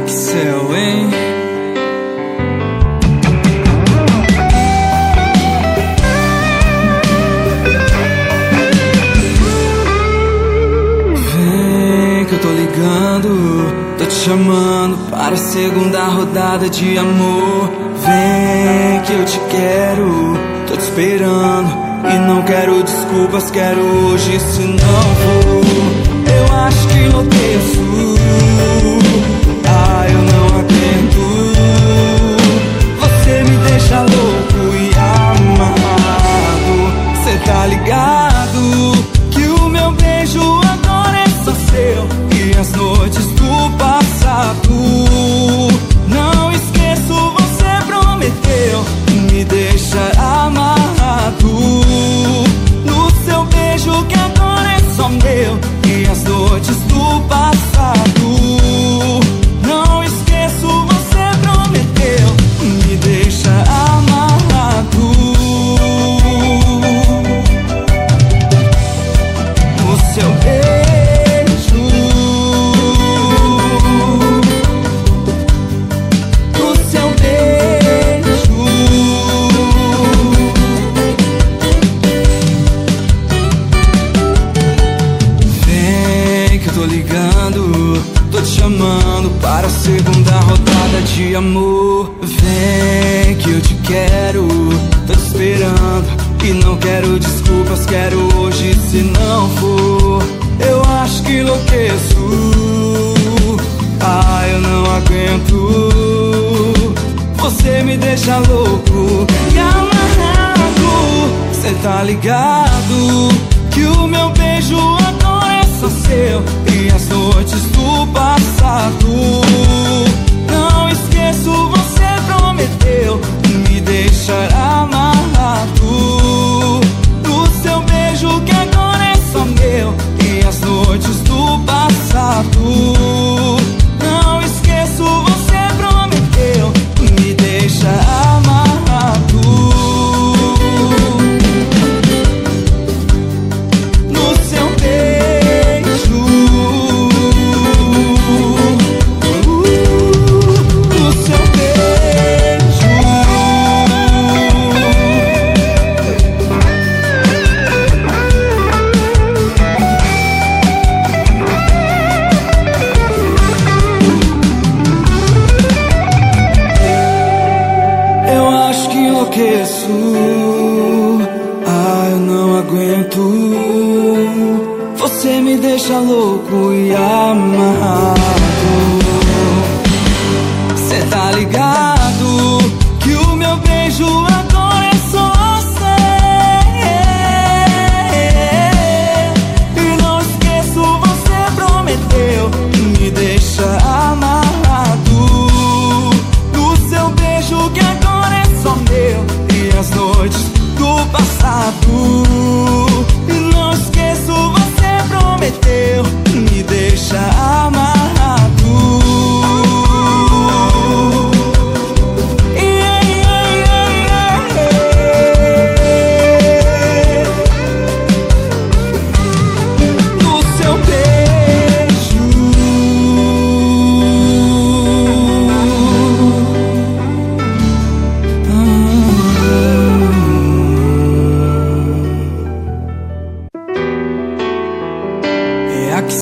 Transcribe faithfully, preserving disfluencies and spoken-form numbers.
Que céu, hein? Vem que eu tô ligando, tô te chamando para a segunda rodada de amor. Vem que eu te quero, tô te esperando e não quero desculpas, quero hoje, se não for, eu acho que enlouqueço. Ah, eu não aguento. Você me deixa louco e amarrado. Cê tá ligado que o meu beijo agora é só seu e as noites do passado. Não esqueço, você prometeu me deixar amarrado no seu beijo que agora é só meu e as noites do passado. Não esqueço, você prometeu me deixar amarrado no seu beijo, no seu beijo. Vem que eu tô ligando, tô te chamando para a segunda rodada de amor. Vem que eu te quero, tô te esperando e não quero desculpas, quero hoje, se não for, eu acho que enlouqueço. Ah, eu não aguento. Você me deixa louco e amarrado. Cê tá ligado que o meu beijo agora é só seu e as noites do passado. Não esqueço, você prometeu me deixar amarrado no seu beijo que agora é só meu e as noites do passado. Não esqueço, você prometeu me deixar amarrado no seu beijo, no seu beijo. Eu acho que enlouqueço. Ah, eu não aguento. Você me deixa louco e amarrado. Cê tá ligado que o meu beijo agora é só seu e não esqueço, você prometeu me deixar amarrado no seu beijo que agora é só meu e as noites do passado. E não esqueço, você prometeu me deixar